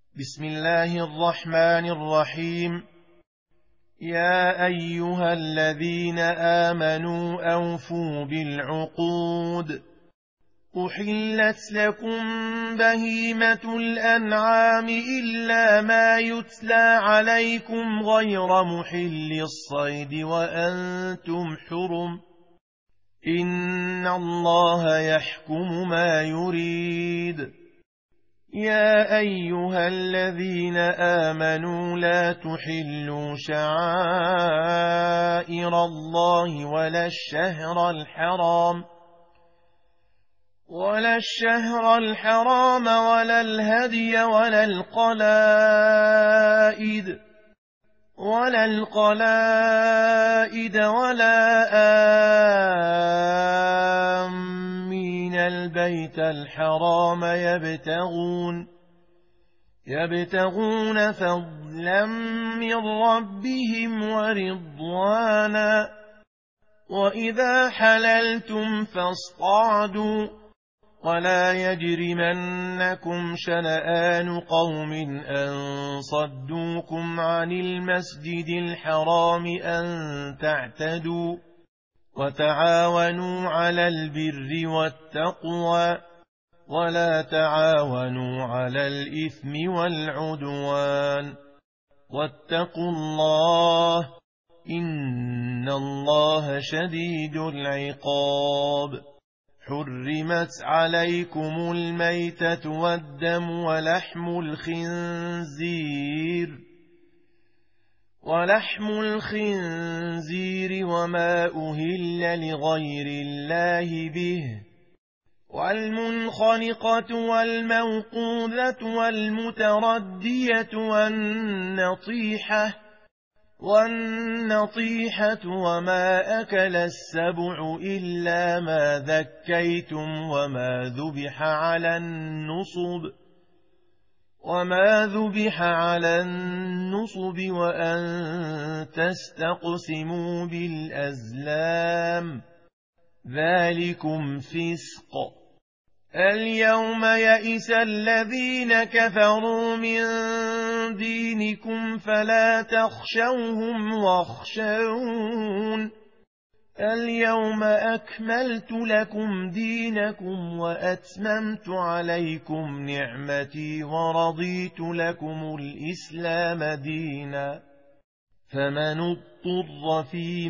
بسم الله الرحمن الرحيم. يا أيها الذين آمنوا أوفوا بالعقود. أحلت لكم بهيمة الأنعام إلا ما يتلى عليكم غير محل الصيد وأنتم حرم. إن الله يحكم ما يريد. يا أيها الذين آمنوا لا تحلوا شعائر الله ولا الشهر الحرام ولا الهدي ولا القلائد ولا آمين البيت الحرام يبتغون فضلا من ربهم ورضوانا. وإذا حللتم فاصطادوا ولا يجرمنكم شنآن قوم أن صدوكم عن المسجد الحرام أن تعتدوا. وتعاونوا على البر والتقوى ولا تعاونوا على الإثم والعدوان. واتقوا الله إن الله شديد العقاب. حرمت عليكم الميتة والدم ولحم الخنزير وما أهل لغير الله به، والمنخنقة والموقوذة والمتردية والنطيحة وما أكل السبع إلا ما ذكيتم وما ذبح على النصب وأن تستقسموا بالأزلام، ذلكم فسق. اليوم يئس الذين كفروا من دينكم فلا تخشوهم واخشون. اليوم أكملت لكم دينكم وأتممت عليكم نعمتي ورضيت لكم الإسلام دينا. فمن اضطر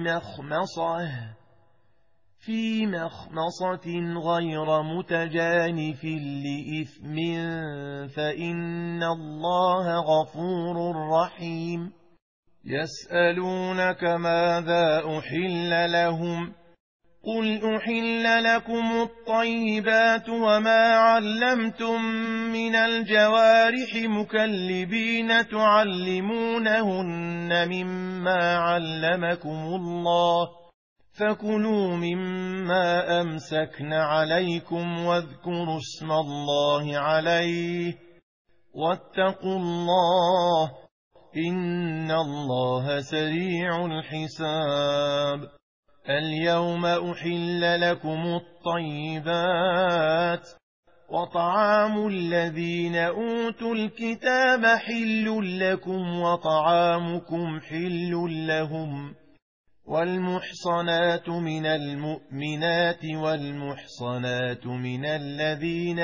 في مخمصة غير متجانف لإثم فإن الله غفور رحيم. يسألونك ماذا أحل لهم، قل أحل لكم الطيبات وما علمتم من الجوارح مكلبين تعلمونهن مما علمكم الله، فكلوا مما أمسكن عليكم واذكروا اسم الله عليه واتقوا الله إن الله سريع الحساب. اليوم أحل لكم الطيبات وطعام الذين أوتوا الكتاب حل لكم وطعامكم حل لهم، والمحصنات من المؤمنات والمحصنات من الذين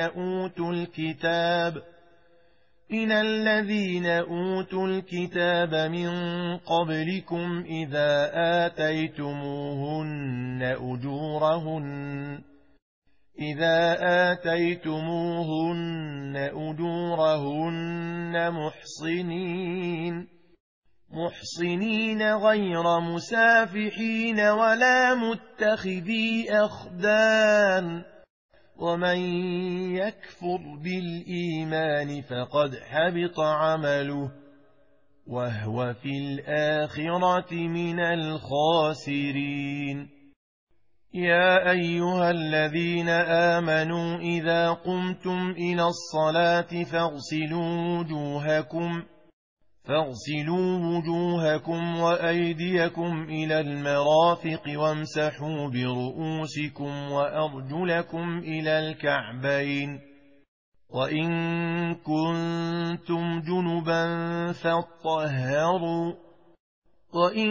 أوتوا الكتاب من قبلكم إذا آتيتموهن أجورهن محصنين غير مسافحين ولا متخذي أخدان. ومن يكفر بالإيمان فقد حبط عمله وهو في الآخرة من الخاسرين. يا أيها الذين آمنوا إذا قمتم إلى الصلاة فاغسلوا وجوهكم وأيديكم إلى المرافق وامسحوا برؤوسكم وأرجلكم إلى الكعبين وإن كنتم جنبا فاطهروا وإن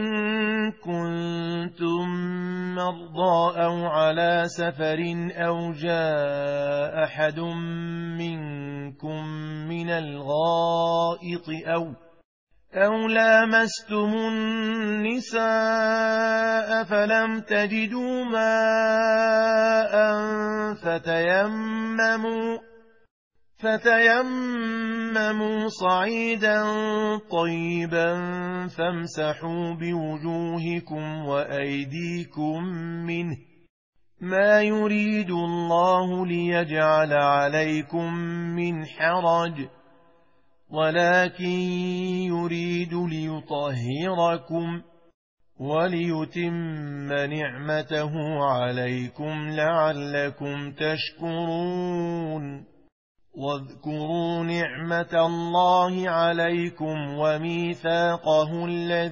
كنتم مرضى أو على سفر أو جاء أحد منكم من الغائط أو لامستم النساء فلم تجدوا ماء فتيمموا صعيدا طيبا فامسحوا بوجوهكم وأيديكم منه ما يريد الله ليجعل عليكم من حرج ولكن يريد ليطهركم وليتم نعمته عليكم لعلكم تشكرون واذكروا نعمة الله عليكم وميثاقه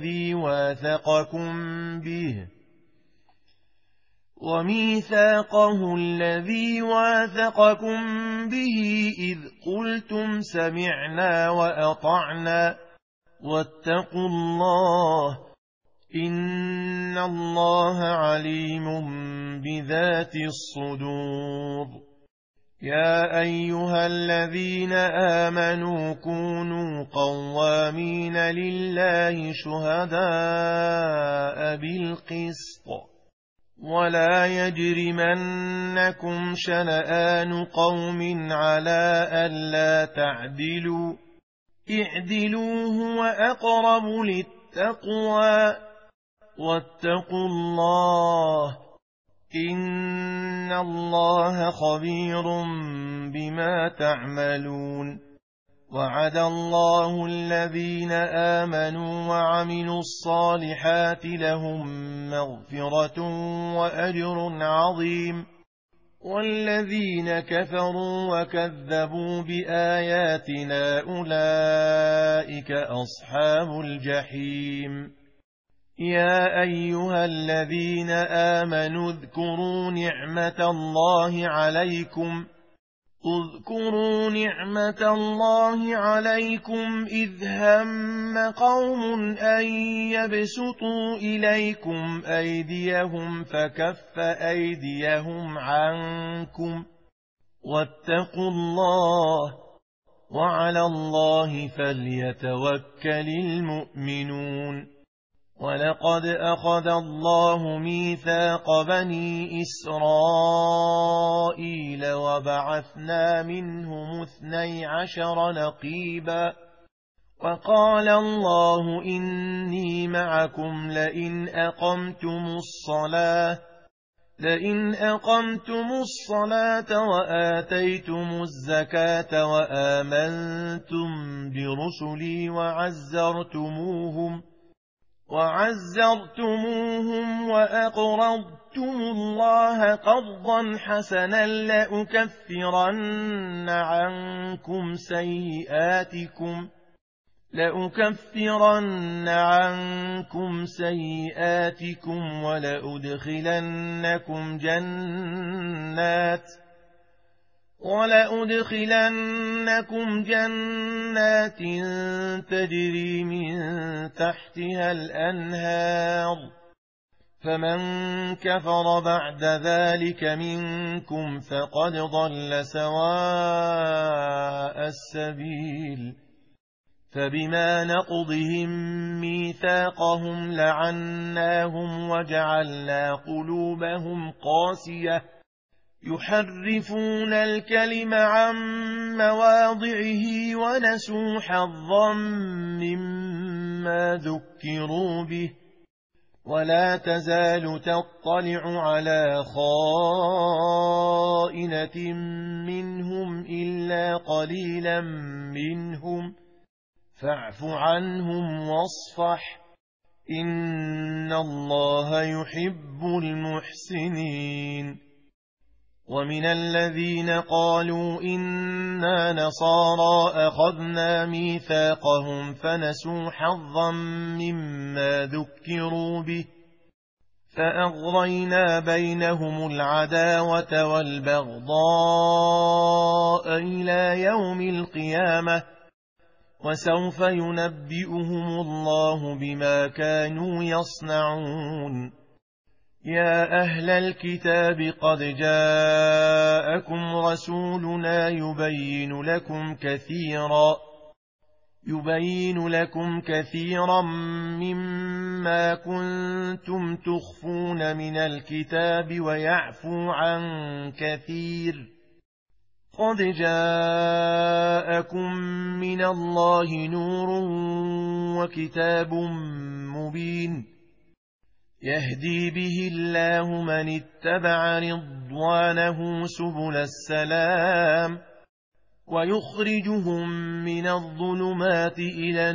الذي واثقكم به إذ قلتم سمعنا وأطعنا واتقوا الله إن الله عليم بذات الصدور يا أيها الذين آمنوا كونوا قوامين لله شهداء بالقسط ولا يجرمنكم شنآن قوم على ألا تعدلوا اعدلوا هو أقرب للتقوى واتقوا الله إن الله خبير بما تعملون وعد الله الذين آمنوا وعملوا الصالحات لهم مغفرة وأجر عظيم والذين كفروا وكذبوا بآياتنا أولئك أصحاب الجحيم يا أيها الذين آمنوا اذكروا نعمة الله عليكم إذ هم قوم أن يبسطوا إليكم أيديهم فكف أيديهم عنكم واتقوا الله وعلى الله فليتوكل المؤمنون ولقد أخذ الله ميثاق بني إسرائيل وبعثنا منهم 12 نقيبا وقال الله إني معكم لئن أقمتم الصلاة وآتيتم الزكاة وآمنتم برسلي وعزرتموهم وأقرضتم الله قرضا حسنا لأكفرن عنكم سيئاتكم ولأدخلنكم جنات تجري من تحتها الأنهار فمن كفر بعد ذلك منكم فقد ضل سواء السبيل فبما نقضهم ميثاقهم لعناهم وجعلنا قلوبهم قاسية يحرفون الكلم عن مواضعه ونسوا حظا مما ذكروا به ولا تزال تطلع على خائنة منهم إلا قليلا منهم فاعف عنهم واصفح إن الله يحب المحسنين ومن الذين قالوا إنا نصارى أخذنا ميثاقهم فنسوا حظا مما ذكروا به فأغرينا بينهم العداوة والبغضاء إلى يوم القيامة وسوف ينبئهم الله بما كانوا يصنعون يا أهل الكتاب قد جاءكم رسولنا يبين لكم كثيرا مما كنتم تخفون من الكتاب ويعفو عن كثير قد جاءكم من الله نور وكتاب مبين يهدي به الله من اتبع رضوانه سبل السلام ويخرجهم من الظلمات إلى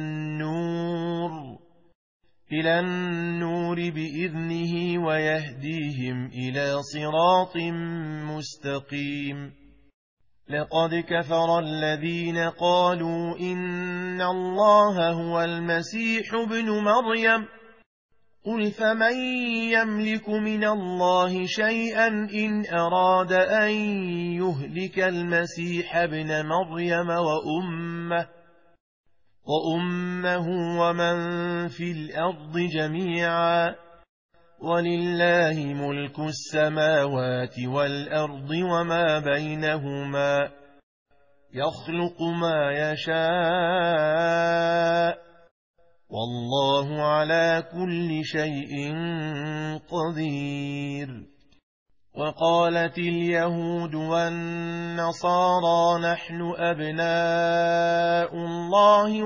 النور بإذنه ويهديهم إلى صراط مستقيم لقد كفر الذين قالوا إن الله هو المسيح ابن مريم قل فمن يملك من الله شيئا إن أراد أن يهلك المسيح ابن مريم وأمه ومن في الأرض جميعا ولله ملك السماوات والأرض وما بينهما يخلق ما يشاء والله على كل شيء قدير وقالت اليهود والنصارى نحن أبناء الله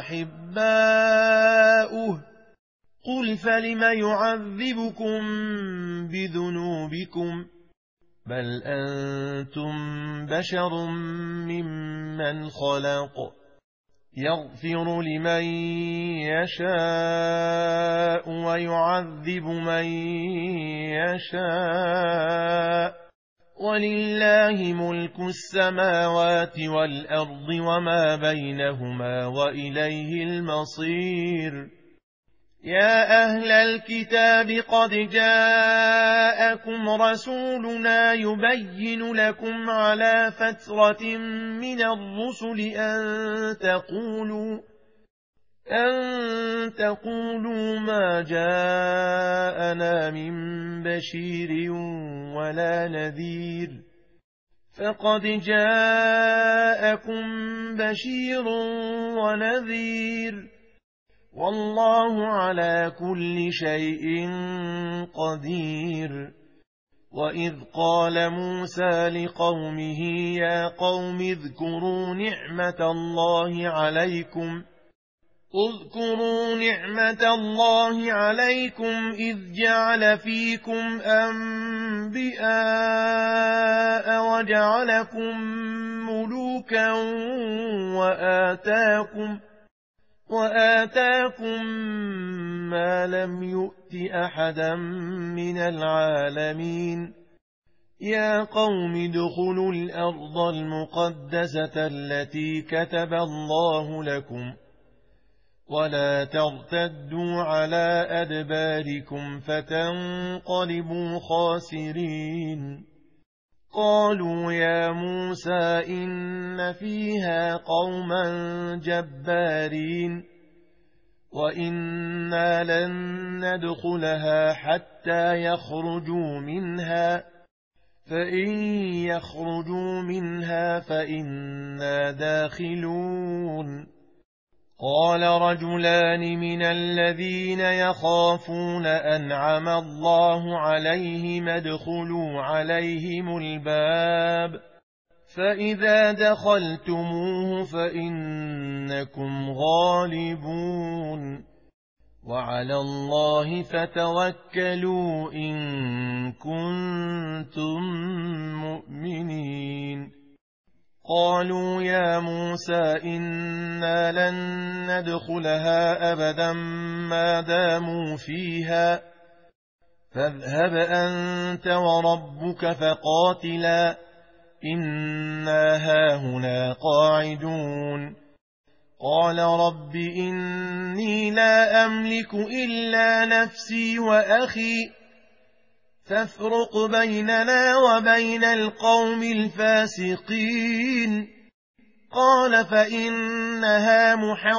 وأحباؤه قل فلم يعذبكم بذنوبكم بل أنتم بشر ممن خلق يغفر لمن يشاء ويعذب من يشاء ولله ملك السماوات والأرض وما بينهما وإليه المصير يا أهل الكتاب قد جاءكم رسولنا يبين لكم على فترة من الرسل أن تقولوا ما جاءنا من بشير ولا نذير فقد جاءكم بشير ونذير والله على كل شيء قدير وإذ قال موسى لقومه يا قوم اذكروا نعمة الله عليكم إذ جعل فيكم أنبياء وجعلكم ملوكا وآتاكم ما لم يؤت أحدا من العالمين يا قوم ادخلوا الأرض المقدسة التي كتب الله لكم ولا ترتدوا على أدباركم فتنقلبوا خاسرين قالوا يا موسى إن فيها قوما جبارين وإنا لن ندخلها حتى يخرجوا منها فإن يخرجوا منها فإنا داخلون قال رجلان من الذين يخافون أنعم الله عليهم ادخلوا عليهم الباب فإذا دخلتموه فإنكم غالبون وعلى الله فتوكلوا إن كنتم مؤمنين قالوا يا موسى إنا لن ندخلها أبدا ما داموا فيها فاذهب أنت وربك فقاتلا إنا هاهنا قاعدون قال رب إني لا أملك إلا نفسي وأخي فافرق بيننا وبين القوم الفاسقين قال فإنها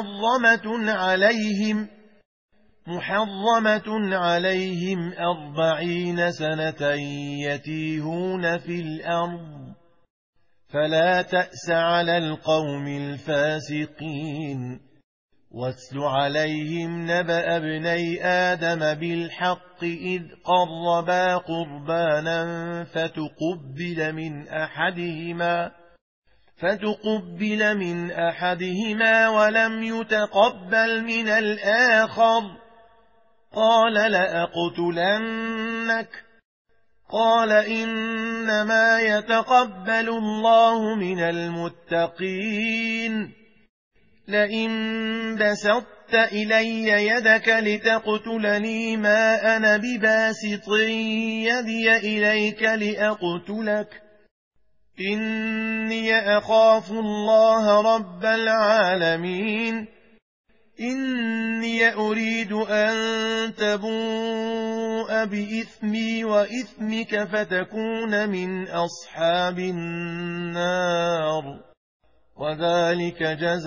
محرمة عليهم 40 سنة يتيهون في الأرض فلا تأس على القوم الفاسقين واتل عليهم نبأ ابني آدم بالحق إذ قربا قربانا فتقبل من أحدهما ولم يتقبل من الآخر قال لأقتلنك قال إنما يتقبل الله من المتقين لئن بسطت إلي يدك لتقتلني ما أنا بباسط يدي إليك لأقتلك إني أخاف الله رب العالمين إني أريد أن تبوء بإثمي وإثمك فتكون من أصحاب النار وذلك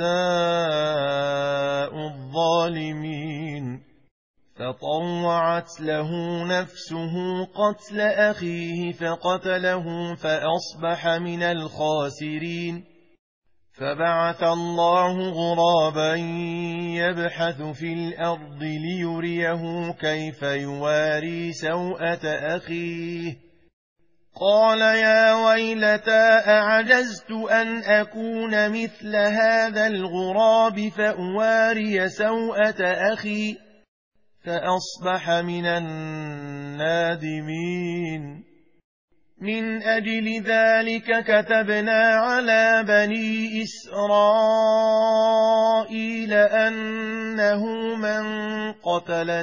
جزاء الظالمين فطوعت له نفسه قتل أخيه فقتله فأصبح من الخاسرين فبعث الله غرابا يبحث في الأرض ليريه كيف يواري سوءة أخيه قال يا ويلتى أعجزت أن أكون مثل هذا الغراب فأواري سوءة أخي فأصبح من النادمين من أجل ذلك كتبنا على بني إسرائيل أنه من قتل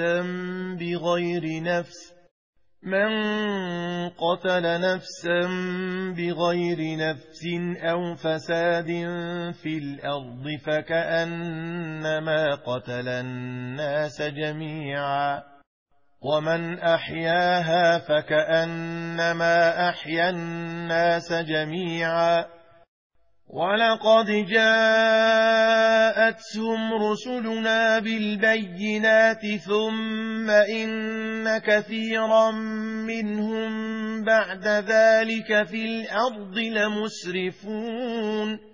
نفسا بغير نفس أو فساد في الأرض فكأنما قتل الناس جميعا ومن أحياها فكأنما أحيا الناس جميعا ولقد جاءتهم رسلنا بالبينات ثم إن كثيرا منهم بعد ذلك في الأرض لمسرفون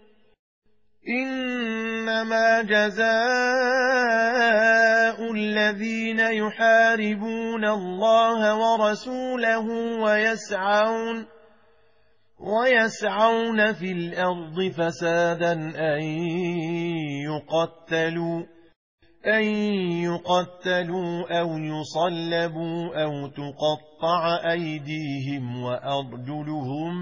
إنما جزاء الذين يحاربون الله ورسوله ويسعون في الأرض فسادا أن يقتلوا أو يصلبوا أو تقطع أيديهم وأرجلهم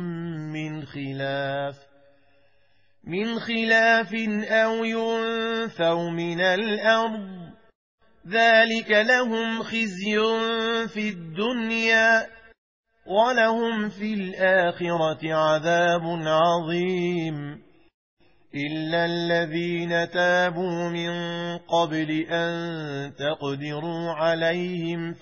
من خلاف أو ينفوا من الأرض ذلك لهم خزي في الدنيا ولهم في الآخرة عذاب عظيم إلا الذين تابوا من قبل أن تقدروا عليهم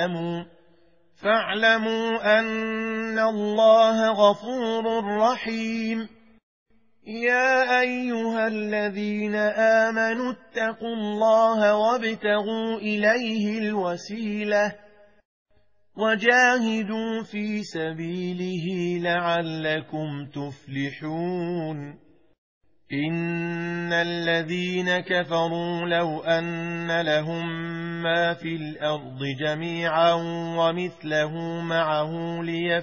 فاعلموا أن الله غفور رحيم يا أيها الذين آمنوا اتقوا الله وابتغوا إليه الوسيلة وجاهدوا في سبيله لعلكم تفلحون إن الذين كفروا لو أن لهم ما في الأرض جميعا ومثله معه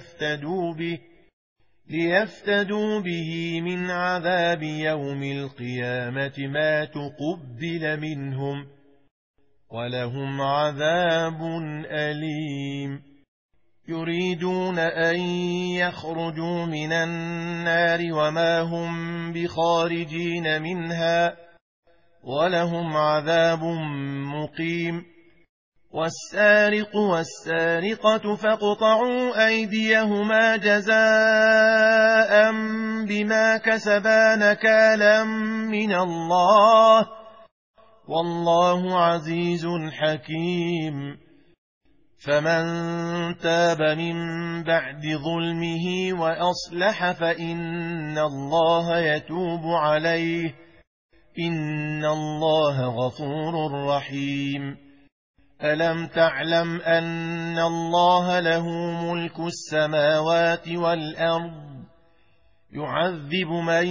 ليفتدوا به من عذاب يوم القيامة ما تقبل منهم ولهم عذاب أليم يريدون أن يخرجوا من النار وما هم بخارجين منها ولهم عذاب مقيم والسارق والسارقة فاقطعوا أيديهما جزاء بما كسبا نكالا من الله والله عزيز حكيم فمن تاب من بعد ظلمه وأصلح فإن الله يتوب عليه إن الله غفور رحيم ألم تعلم أن الله له ملك السماوات والأرض يعذب من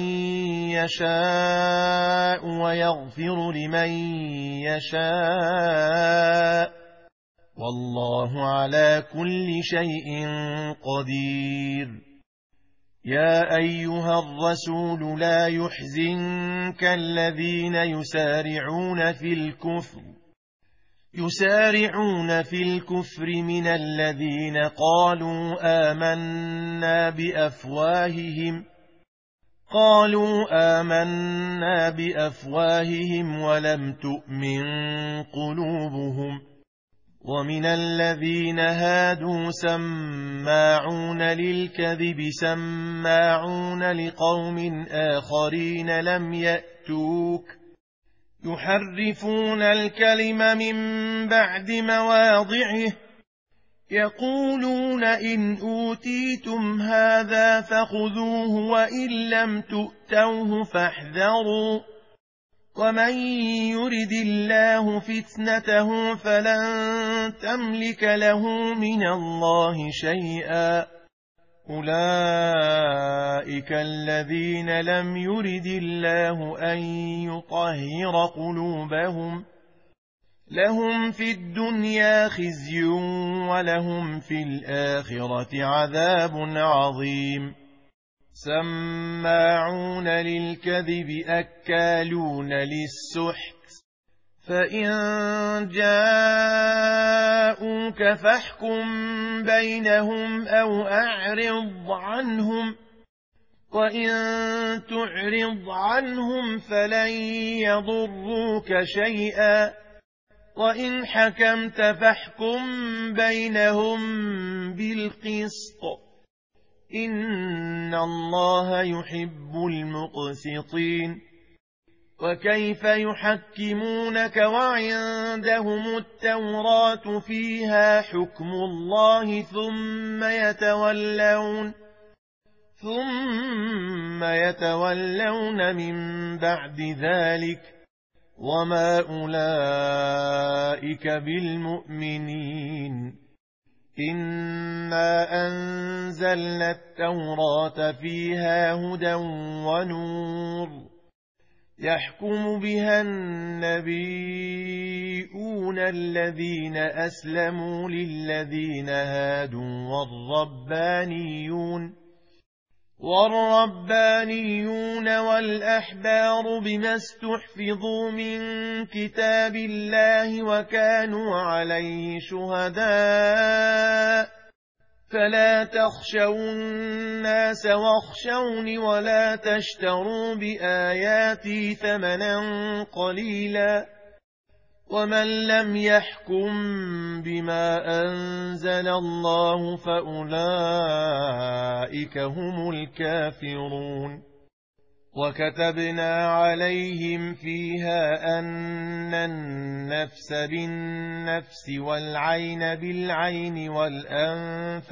يشاء ويغفر لمن يشاء والله على كل شيء قدير يا أيها الرسول لا يحزنك الذين يسارعون في الكفر من الذين قالوا آمنا بأفواههم ولم تؤمن قلوبهم ومن الذين هادوا سماعون للكذب سماعون لقوم آخرين لم يأتوك يحرفون الكلم من بعد مواضعه يقولون إن أوتيتم هذا فخذوه وإن لم تؤتوه فاحذروا ومن يرد الله فتنته فلن تملك له من الله شيئا أولئك الذين لم يرد الله أن يطهر قلوبهم لهم في الدنيا خزي ولهم في الآخرة عذاب عظيم سماعون للكذب أكالون للسحت فإن جاءوك فاحكم بينهم أو أعرض عنهم وإن تعرض عنهم فلن يضروك شيئا وإن حكمت فاحكم بينهم بالقسط إن الله يحب المقسطين وكيف يحكمونك وعندهم التوراة فيها حكم الله ثم يتولون من بعد ذلك وما أولئك بالمؤمنين إنا أنزلنا التوراة فيها هدى ونور يحكم بها النبيون الذين أسلموا للذين هادوا والربانيون والأحبار بما استحفظوا من كتاب الله وكانوا عليه شهداء فلا تخشوا الناس واخشوني ولا تشتروا بآياتي ثمنا قليلا ومن لم يحكم بما أنزل الله فأولئك هم الكافرون وكتبنا عليهم فيها أن النفس بالنفس والعين بالعين والأنف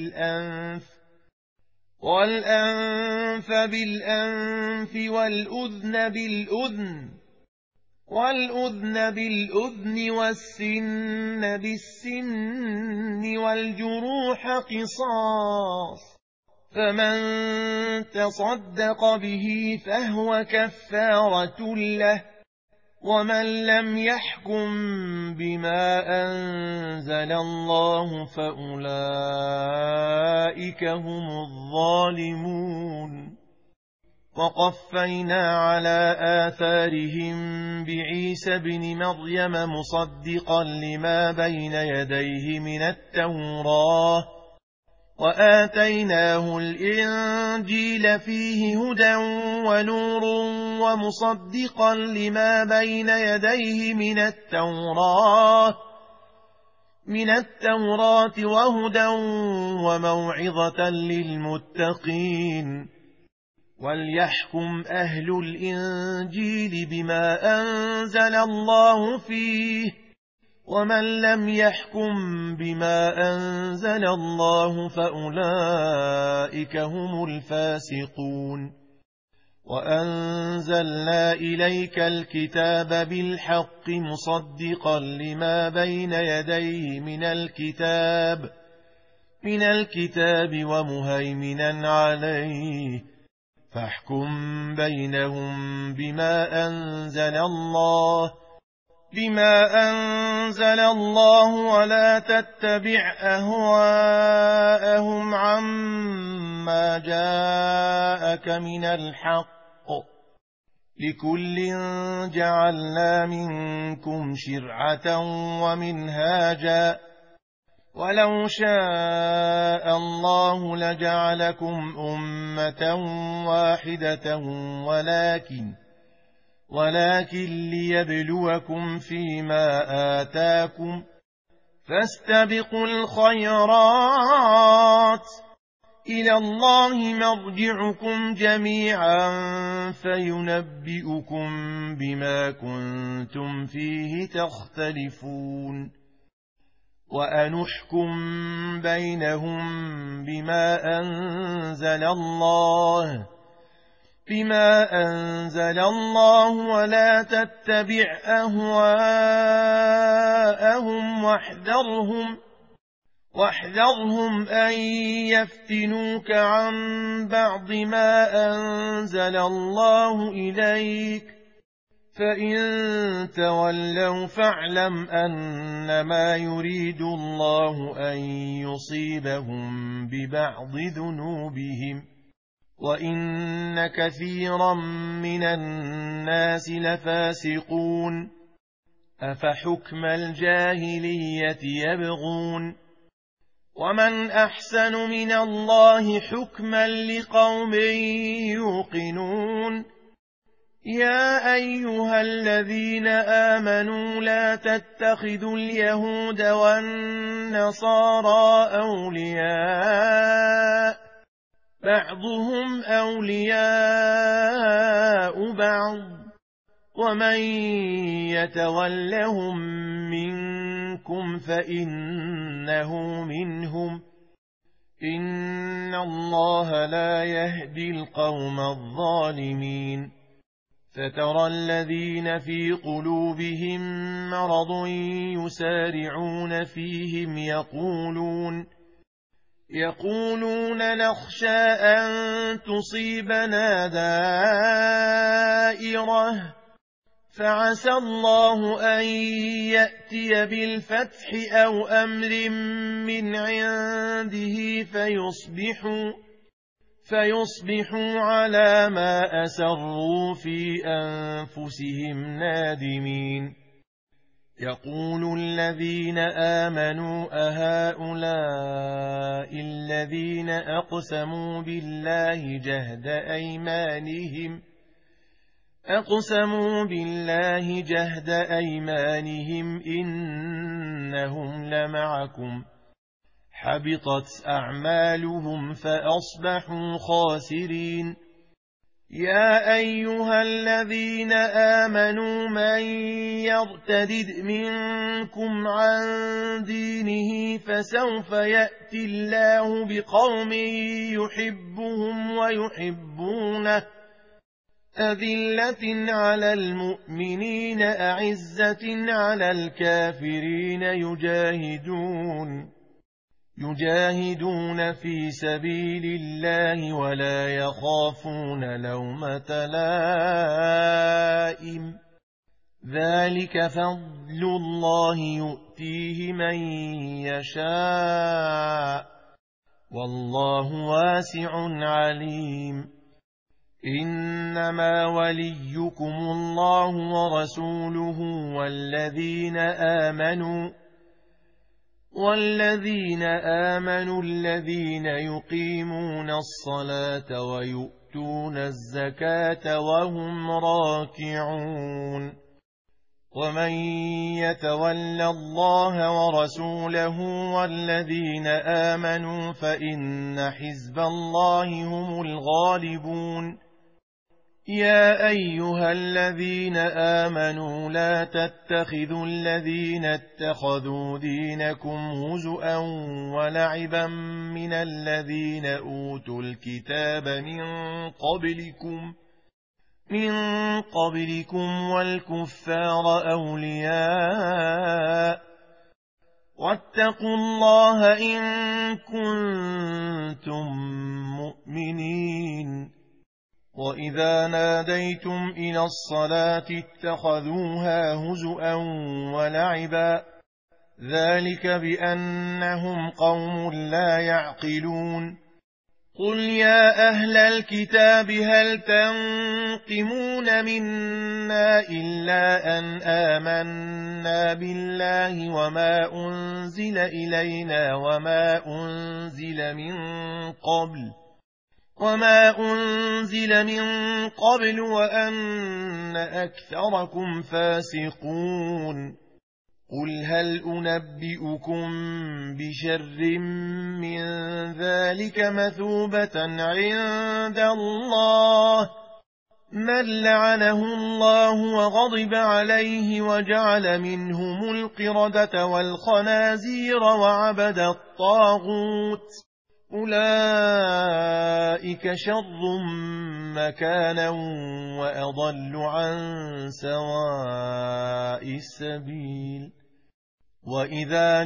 بالأنف والأذن بالأذن والسن بالسن والجروح قصاص فمن تصدق به فهو كفارة له ومن لم يحكم بما أنزل الله فأولئك هم الظالمون وقفينا على آثارهم بعيسى بن مريم مصدقا لما بين يديه من التوراة وآتيناه الإنجيل فيه هدى ونور ومصدقا لما بين يديه من التوراة من التوراة وهدى وموعظة للمتقين. وليحكم أهل الإنجيل بما أنزل الله فيه، ومن لم يحكم بما أنزل الله فأولئك هم الفاسقون. وأنزلنا إليك الكتاب بالحق مصدقا لما بين يديه من الكتاب ومهيمنا عليه، فاحكم بينهم بما أنزل الله ولا تتبع أهواءهم عما جاءك من الحق، لكل جعلنا منكم شرعة ومنهاجا، ولو شاء الله لجعلكم أمة واحدة ولكن ليبلوكم فيما آتاكم، فاستبقوا الخيرات، إلى الله مرجعكم جميعا فينبئكم بما كنتم فيه تختلفون. وأنحكم بينهم بما أنزل الله ولا تتبع أهواءهم واحذرهم أن يفتنوك عن بعض ما أنزل الله إليك، فإن تولوا فاعلم أنما يريد الله أن يصيبهم ببعض ذنوبهم، وإن كثيرا من الناس لفاسقون. أفحكم الجاهلية يبغون، ومن أحسن من الله حكما لقوم يوقنون. يا أيها الذين آمنوا لا تتخذوا اليهود والنصارى أولياء، بعضهم أولياء بعض، ومن يتولهم منكم فإنه منهم، إن الله لا يهدي القوم الظالمين. فترى الذين في قلوبهم مرض يسارعون فيهم يقولون نخشى أن تصيبنا دائرة، فعسى الله أن يأتي بالفتح أو أمر من عنده فيصبحوا على ما أسروا في أنفسهم نادمين. يقول الذين آمنوا أهؤلاء الذين أقسموا بالله جهد أيمانهم إنهم لمعكم، حبطت أعمالهم فأصبحوا خاسرين. يا أيها الذين آمنوا من يرتد منكم عن دينه فسوف يأتي الله بقوم يحبهم ويحبونه، أذلة على المؤمنين أعزة على الكافرين يجاهدون في سبيل الله ولا يخافون لومة لائم، ذلك فضل الله يؤتيه من يشاء، والله واسع عليم. إنما وليكم الله ورسوله والذين آمنوا الذين يقيمون الصلاة ويؤتون الزكاة وهم راكعون. ومن يتول الله ورسوله والذين آمنوا فإن حزب الله هم الغالبون. يا أيها الذين آمنوا لا تتخذوا الذين اتخذوا دينكم هزؤا ولعبا من الذين أوتوا الكتاب من قبلكم والكفار أولياء واتقوا الله إن كنتم مؤمنين. وإذا ناديتم إلى الصلاة اتخذوها هزؤا ولعبا ذلك بأنهم قوم لا يعقلون. قل يا أهل الكتاب هل تنقمون منا إلا أن آمنا بالله وما أنزل إلينا وما أنزل من قبل وأن أكثركم فاسقون. قل هل أنبئكم بشر من ذلك مثوبة عند الله من لعنه الله وغضب عليه وجعل منهم القردة والخنازير وعبد الطاغوت أولئك شر مكانا وأضل عن سواء السبيل. وإذا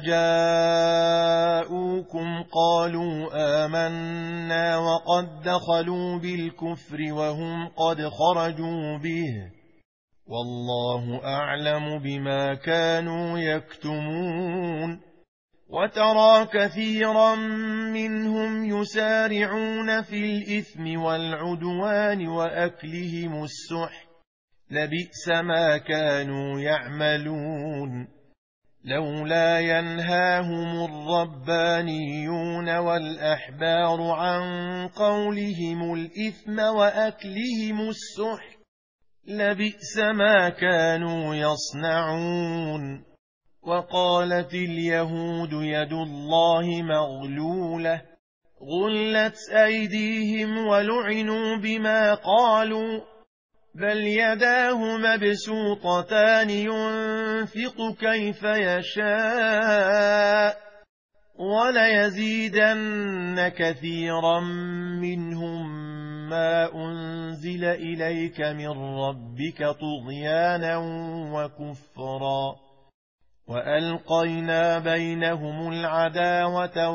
جاءوكم قالوا آمنا وقد دخلوا بالكفر وهم قد خرجوا به والله أعلم بما كانوا يكتمون. وترى كثيرا منهم يسارعون في الإثم والعدوان وأكلهم السحت لبئس ما كانوا يعملون. لولا ينهاهم الربانيون والأحبار عن قولهم الإثم وأكلهم السحت لبئس ما كانوا يصنعون. وقالت اليهود يد الله مغلولة غلت أيديهم ولعنوا بما قالوا بل يداه مبسوطتان ينفق كيف يشاء وليزيدن كثيرا منهم ما أنزل إليك من ربك طغيانا وكفرا وألقينا بينهم العداوة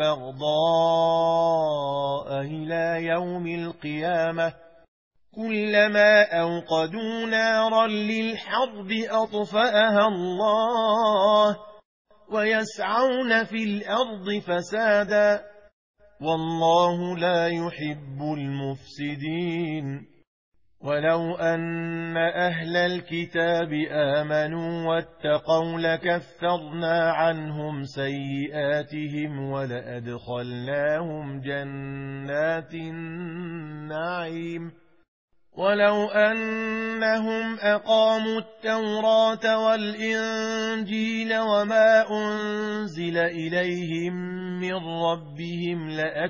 والبغضاء إلى يوم القيامة كلما أوقدوا نارا للحرب أطفأها الله ويسعون في الأرض فسادا والله لا يحب المفسدين. ولو أن أهل الكتاب آمنوا واتقوا لكفرنا عنهم سيئاتهم ولأدخلناهم جنات النعيم. ولو أنهم أقاموا التوراة والإنجيل وما أنزل إليهم من ربهم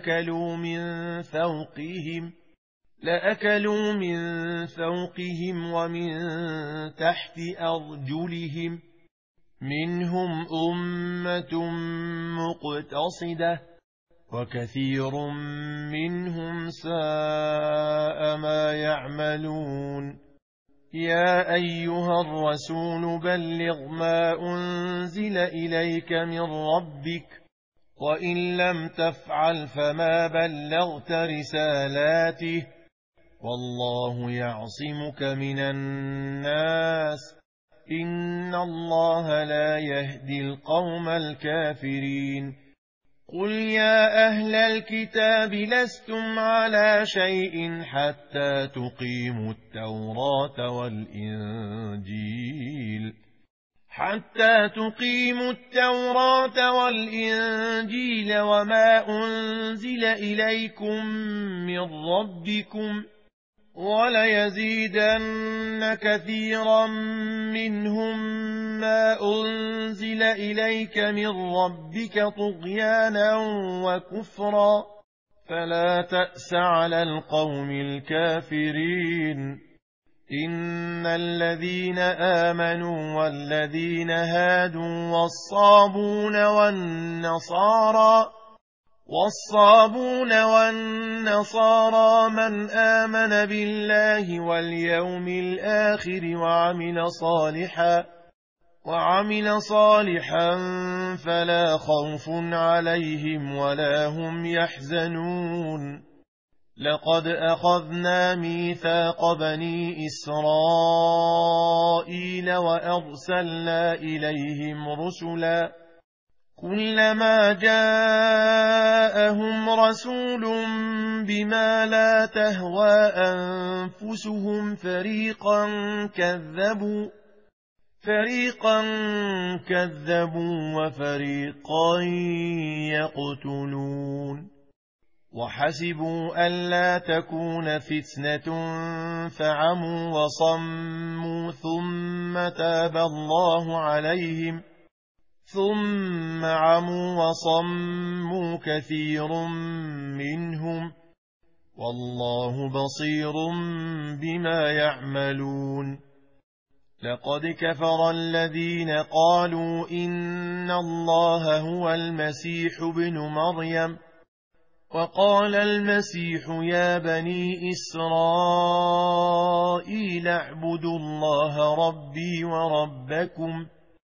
لأكلوا من فوقهم ومن تحت أرجلهم منهم أمة مقتصدة وكثير منهم ساء ما يعملون. يا أيها الرسول بلغ ما أنزل إليك من ربك وإن لم تفعل فما بلغت رسالاته والله يعصمك من الناس إن الله لا يهدي القوم الكافرين. قل يا أهل الكتاب لستم على شيء حتى تقيموا التوراة والإنجيل وما أنزل إليكم من ربكم وليزيدن كثيرا منهم ما أنزل إليك من ربك طغيانا وكفرا فلا تأس على القوم الكافرين إن الذين آمنوا والذين هادوا والصابون والنصارى من آمن بالله واليوم الآخر وعمل صالحا فلا خوف عليهم ولا هم يحزنون لقد أخذنا ميثاق بني إسرائيل وأرسلنا إليهم رسلا كلما جاءهم رسول بما لا تهوى أنفسهم فريقا كذبوا وفريقا يقتلون وحسبوا ألا تكون فتنة فعموا وصموا ثم عموا وصموا كثير منهم والله بصير بما يعملون لقد كفر الذين قالوا إن الله هو المسيح ابن مريم وقال المسيح يا بني إسرائيل اعبدوا الله ربي وربكم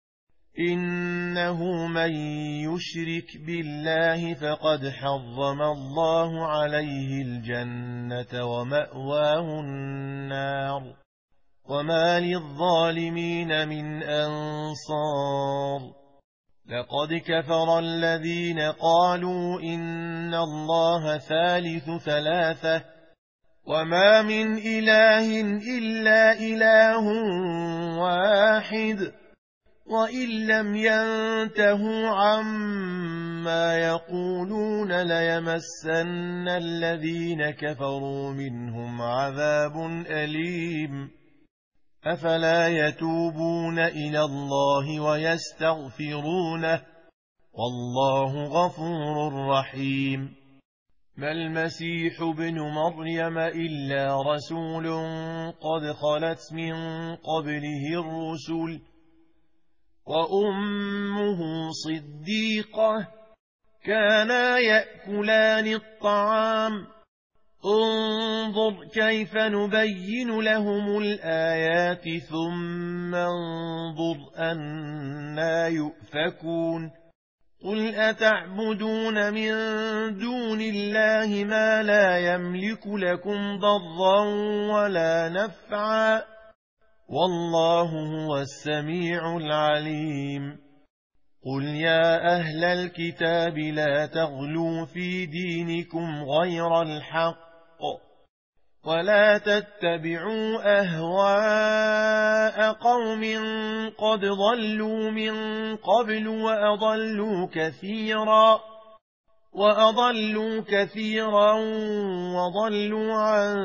إنه من يشرك بالله فقد حرم الله عليه الجنة ومأواه النار وما للظالمين من أنصار لقد كفر الذين قالوا إن الله ثالث ثلاثة وما من إله إلا إله واحد وإن لم ينتهوا عما يقولون ليمسن الذين كفروا منهم عذاب أليم أفلا يتوبون إلى الله ويستغفرونه والله غفور رحيم ما المسيح ابن مريم إلا رسول قد خلت من قبله الرسل وأمه صديقة كانا يأكلان الطعام انظر كيف نبين لهم الآيات ثم انظر أنا يؤفكون قل أتعبدون من دون الله ما لا يملك لكم ضرا ولا نفعا والله هو السميع العليم قل يا أهل الكتاب لا تغلوا في دينكم غير الحق ولا تتبعوا أهواء قوم قد ضلوا من قبل وأضلوا كثيرا وضلوا عن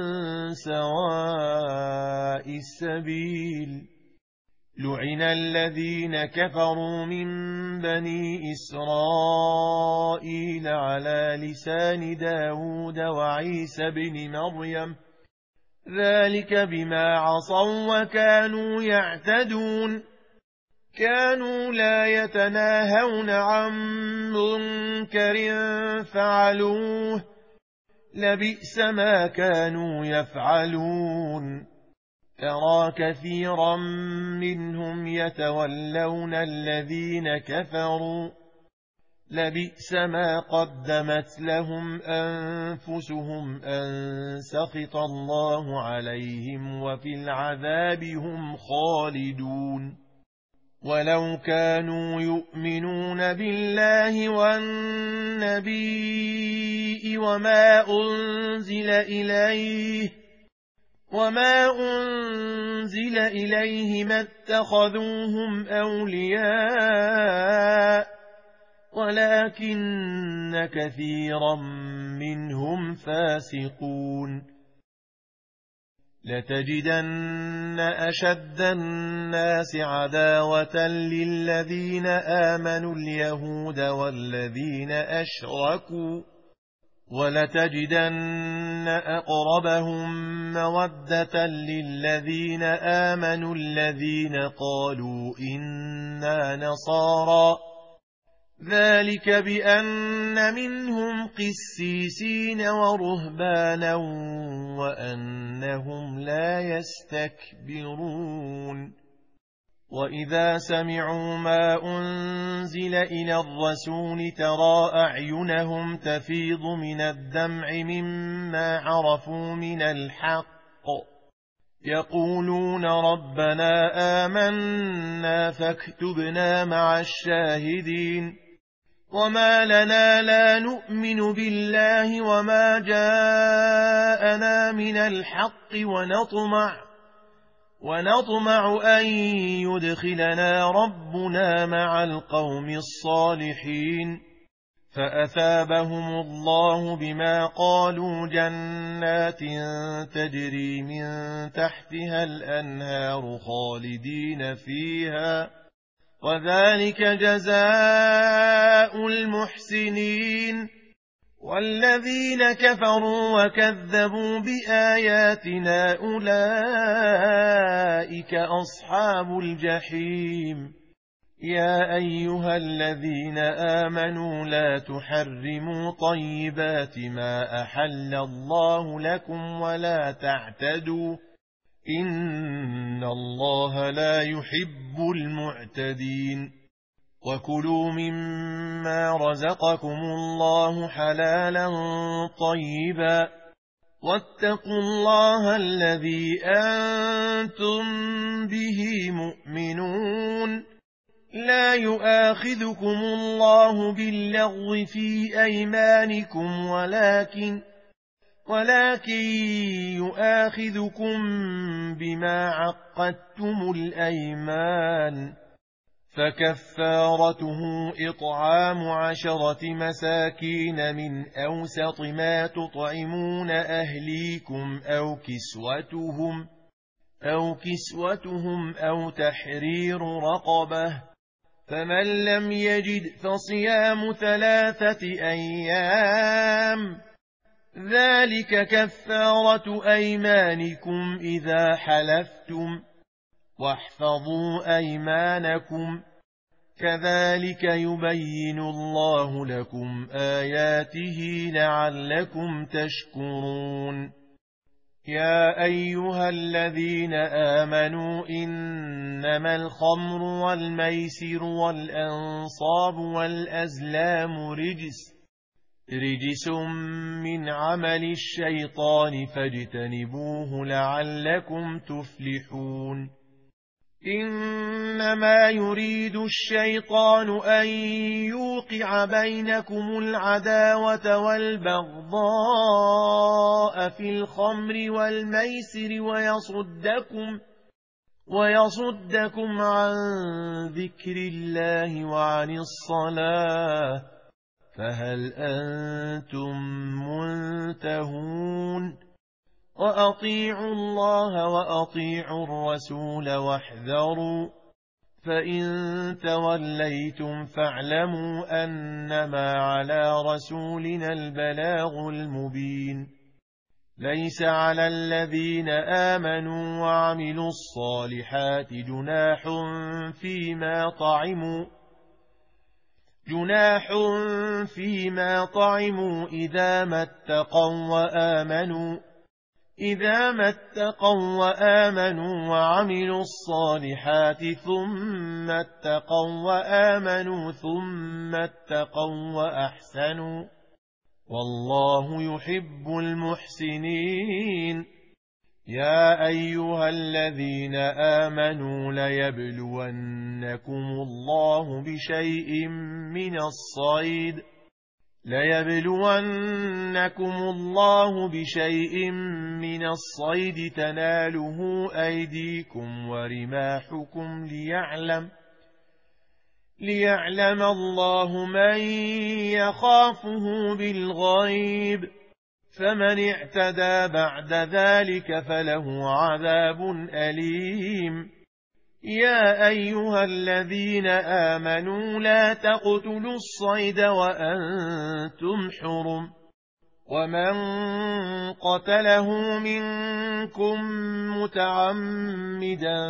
سواء السبيل لعن الذين كفروا من بني إسرائيل على لسان داود وعيسى بن مريم ذلك بما عصوا وكانوا يعتدون كانوا لا يتناهون عن منكر فعلوه لبئس ما كانوا يفعلون ترى كثيرا منهم يتولون الذين كفروا لبئس ما قدمت لهم أنفسهم أن سخط الله عليهم وفي العذاب هم خالدون ولو كانوا يؤمنون بالله والنبي وما أنزل إليه ما اتخذوهم أولياء ولكن كثيرا منهم فاسقون لتجدن أشد الناس عداوة للذين آمنوا اليهود والذين أشركوا ولتجدن أقربهم مودة للذين آمنوا الذين قالوا إنا نصارى ذلك بأن منهم قسيسين ورهبانا وأنهم لا يستكبرون وإذا سمعوا ما أنزل إلى الرسول ترى أعينهم تفيض من الدمع مما عرفوا من الحق يقولون ربنا آمنا فاكتبنا مع الشاهدين وما لنا لا نؤمن بالله وما جاءنا من الحق ونطمع أن يدخلنا ربنا مع القوم الصالحين فأثابهم الله بما قالوا جنات تجري من تحتها الأنهار خالدين فيها وذلك جزاء المحسنين والذين كفروا وكذبوا بآياتنا أولئك أصحاب الجحيم يا أيها الذين آمنوا لا تحرموا طيبات ما أحل الله لكم ولا تعتدوا إن الله لا يحب المعتدين وكلوا مما رزقكم الله حلالا طيبا واتقوا الله الذي أنتم به مؤمنون لا يؤاخذكم الله باللغو في أيمانكم ولكن يؤاخذكم بما عقدتم الأيمان فكفارته إطعام 10 مساكين من أوسط ما تطعمون أهليكم أو كسوتهم أو تحرير رقبة فمن لم يجد فصيام 3 أيام ذلك كفارة أيمانكم إذا حلفتم واحفظوا أيمانكم كذلك يبين الله لكم آياته لعلكم تشكرون يا أيها الذين آمنوا إنما الخمر والميسر والأنصاب والأزلام رجس من عمل الشيطان فاجتنبوه لعلكم تفلحون إنما يريد الشيطان أن يوقع بينكم العداوة والبغضاء في الخمر والميسر ويصدكم عن ذكر الله وعن الصلاة فهل أنتم منتهون وأطيعوا الله وأطيعوا الرسول واحذروا فإن توليتم فاعلموا أنما على رسولنا البلاغ المبين ليس على الذين آمنوا وعملوا الصالحات جناح فيما طعموا إذا ما اتقوا وآمنوا وعملوا الصالحات ثم اتقوا وأحسنوا والله يحب المحسنين يا أيها الذين آمنوا ليبلونكم الله بشيء من الصيد تناله أيديكم ورماحكم ليعلم الله من يخافه بالغيب فمن اعتدى بعد ذلك فله عذاب أليم. يا أيها الذين آمنوا لا تقتلوا الصيد وأنتم حرم، ومن قتله منكم متعمدا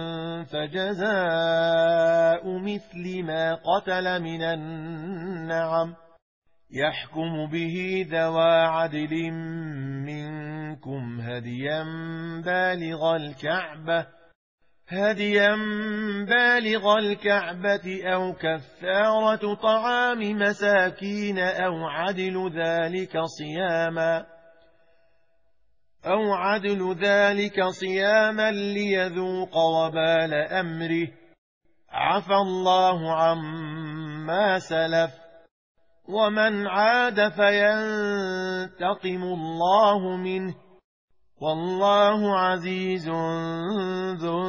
فجزاء مثل ما قتل من النعم يحكم به ذوى عدل منكم هديا بالغ الكعبة أو كفارة طعام مساكين أو عدل ذلك صياما ليذوق وبال أمره. عفى الله عما سلف، ومن عاد فينتقم الله منه، والله عزيز ذو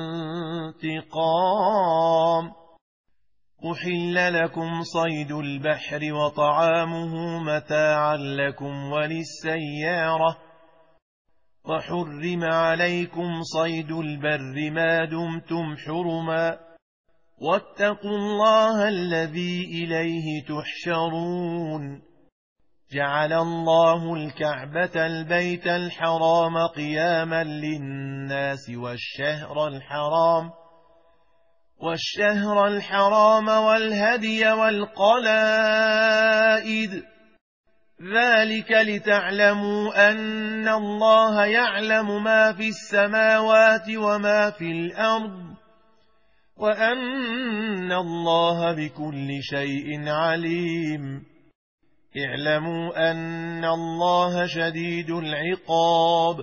انتقام. أحل لكم صيد البحر وطعامه متاعا لكم وللسيارة، وحرم عليكم صيد البر ما دمتم حرما، واتقوا الله الذي إليه تحشرون. جعل الله الكعبة البيت الحرام قياما للناس والشهر الحرام والهدي والقلائد، ذلك لتعلموا أن الله يعلم ما في السماوات وما في الأرض، وأن الله بكل شيء عليم. اعلموا أن الله شديد العقاب،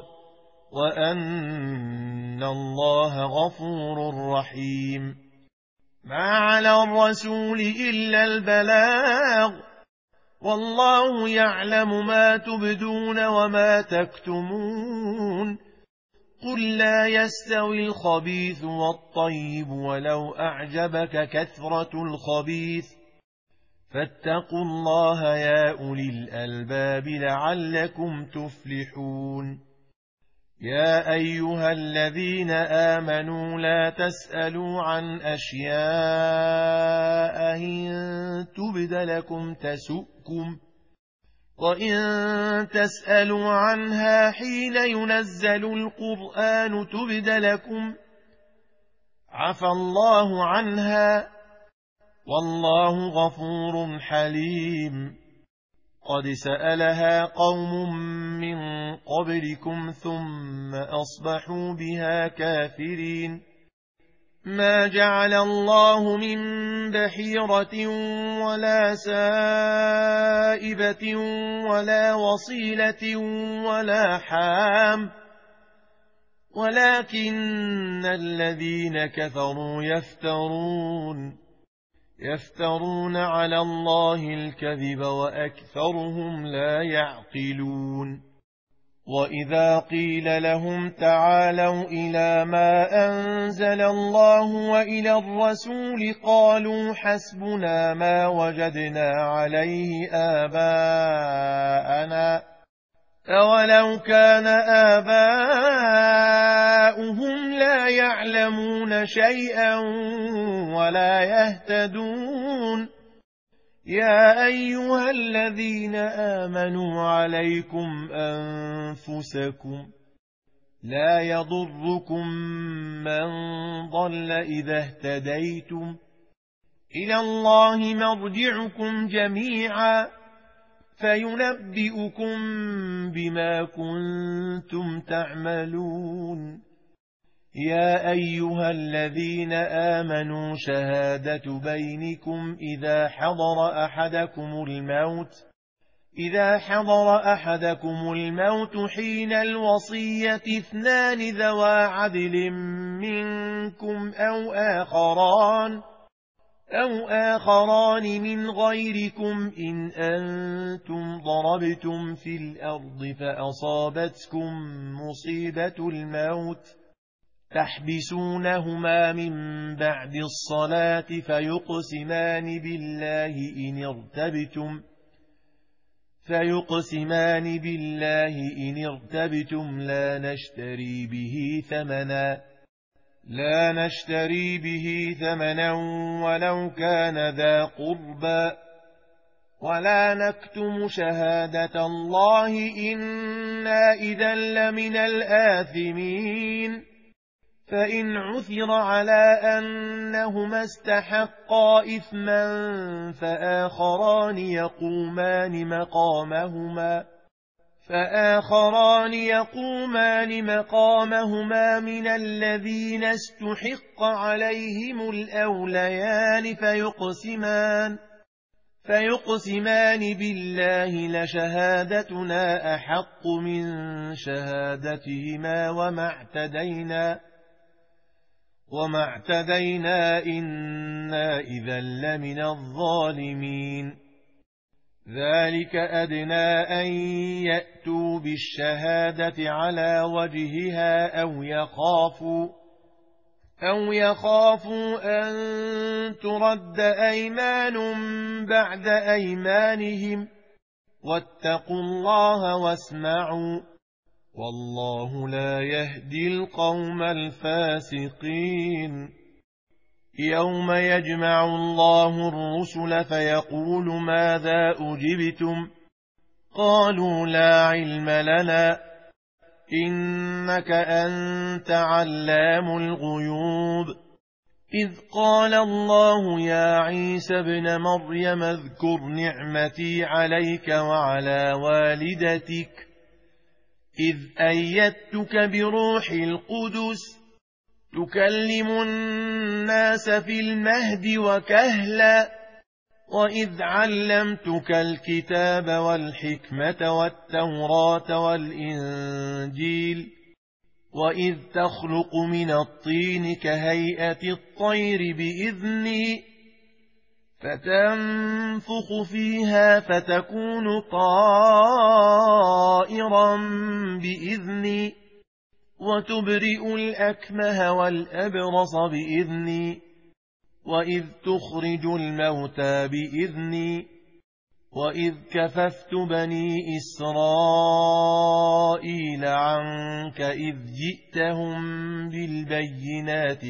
وأن الله غفور رحيم. ما على الرسول إلا البلاغ، والله يعلم ما تبدون وما تكتمون. قل لا يستوي الخبيث والطيب ولو أعجبك كثرة الخبيث، فاتقوا الله يا أولي الألباب لعلكم تفلحون. يا أيها الذين آمنوا لا تسألوا عن أشياء إن تبد لكم تسؤكم، وإن تسألوا عنها حين ينزل القرآن تبد لكم عفى الله عنها، والله غفور حليم. قد سألها قوم من قبلكم ثم أصبحوا بها كافرين. ما جعل الله من بحيرة ولا سائبة ولا وصيلة ولا حام، ولكن الذين كفروا يفترون على الله الكذب وأكثرهم لا يعقلون. وإذا قيل لهم تعالوا إلى ما أنزل الله وإلى الرسول قالوا حسبنا ما وجدنا عليه آباءنا، أولو كان آباؤهم لا يعلمون شيئا ولا يهتدون. يا أيها الذين آمنوا عليكم أنفسكم، لا يضركم من ضل إذا اهتديتم، إلى الله مرجعكم جميعا فينبئكم بما كنتم تعملون. يا أيها الذين آمنوا شهادة بينكم إذا حضر أحدكم الموت حين الوصية اثنان ذوى عدل منكم أو آخران من غيركم إن أنتم ضربتم في الأرض فأصابتكم مصيبة الموت تحبسونهما من بعد الصلاة فيقسمان بالله إن ارتبتم لا نشتري به ثمنا ولو كان ذا قربى ولا نكتم شهادة الله إنا إذا لمن الآثمين فإن عثر على أنهما استحقا إثما فآخران يقومان مقامهما من الذين استحق عليهم الأوليان فيقسمان بالله لشهادتنا أحق من شهادتهما وما اعتدينا إنا إذا لمن الظالمين ذلك أدنى أن يأتوا بالشهادة على وجهها أو يخافوا أن ترد أيمان بعد أيمانهم واتقوا الله واسمعوا والله لا يهدي القوم الفاسقين يوم يجمع الله الرسل فيقول ماذا أجبتم قالوا لا علم لنا إنك أنت علام الغيوب إذ قال الله يا عيسى ابن مريم اذكر نعمتي عليك وعلى والدتك إذ أيدتك بروح القدس تكلم الناس في المهد وكهلا وإذ علمتك الكتاب والحكمة والتوراة والإنجيل وإذ تخلق من الطين كهيئة الطير بإذني فتنفخ فيها فتكون طائرا بإذني وتبرئ الأكمه والأبرص بإذني وإذ تخرج الموتى بإذني وإذ كففت بني إسرائيل عنك إذ جئتهم بالبينات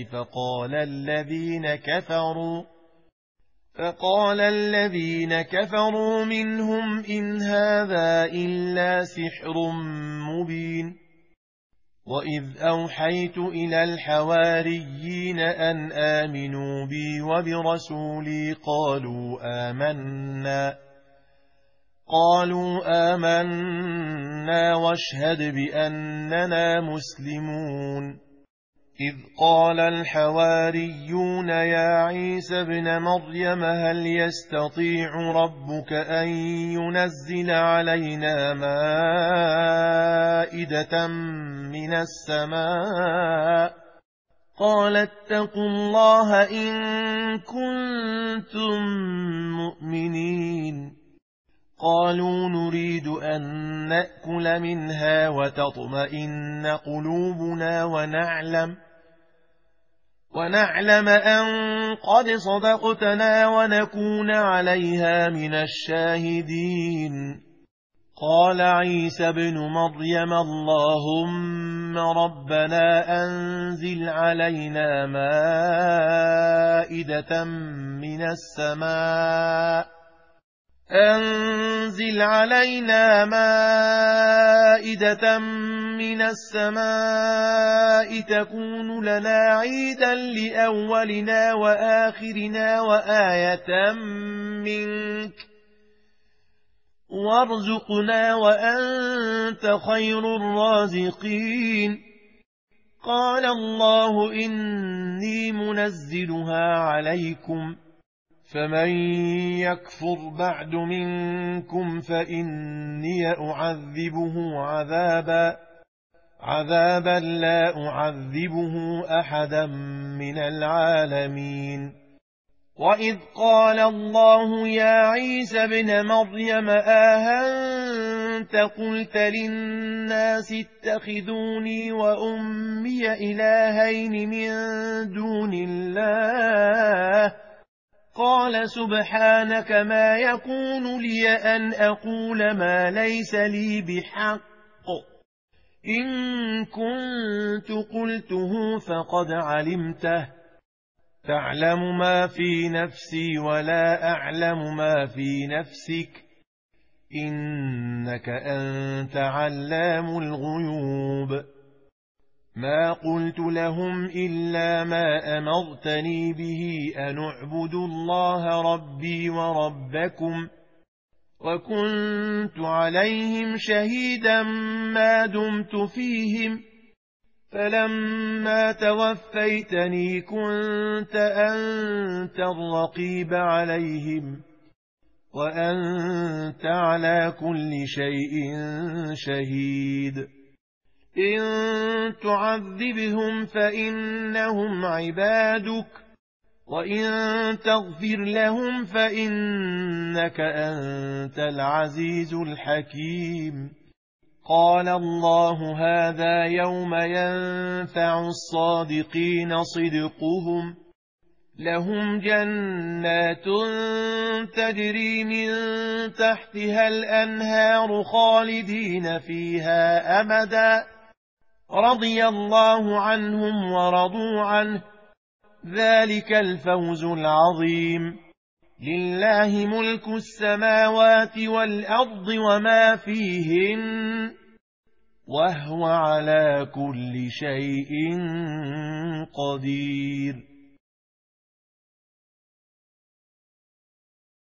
فقال الذين كفروا منهم إن هذا إلا سحر مبين وإذ أوحيت إلى الحواريين أن آمنوا بي وبرسولي قالوا آمنا واشهد بأننا مسلمون إذ قال الحواريون يا عيسى ابن مريم هل يستطيع ربك أن ينزل علينا مائدة من السماء قال اتقوا الله إن كنتم مؤمنين قالوا نريد أن نأكل منها وتطمئن قلوبنا ونعلم أن قد صدقتنا ونكون عليها من الشاهدين قال عيسى ابن مريم اللهم ربنا أنزل علينا مائدة من السماء تكون لنا عيدا لأولنا وآخرنا وآية منك وارزقنا وأنت خير الرازقين قال الله إني منزلها عليكم فمن يكفر بعد منكم فإني أعذبه عذابا لا أعذبه أحدا من العالمين وإذ قال الله يا عيسى ابن مريم أأنت قلت للناس اتخذوني وأمي إلهين من دون الله قال سبحانك ما يكون لي أن أقول ما ليس لي بحق إن كنت قلته فقد علمته تعلم ما في نفسي ولا أعلم ما في نفسك إنك أنت علام الغيوب ما قلت لهم إلا ما أمرتني به أن اعبدوا الله ربي وربكم وكنت عليهم شهيدا ما دمت فيهم فلما توفيتني كنت أنت الرقيب عليهم وأنت على كل شيء شهيد إن تعذبهم فإنهم عبادك وإن تغفر لهم فإنك أنت العزيز الحكيم قال الله هذا يوم ينفع الصادقين صدقهم لهم جنات تجري من تحتها الأنهار خالدين فيها أبدا رضي الله عنهم ورضوا عنه ذلك الفوز العظيم لله ملك السماوات والأرض وما فيهن وهو على كل شيء قدير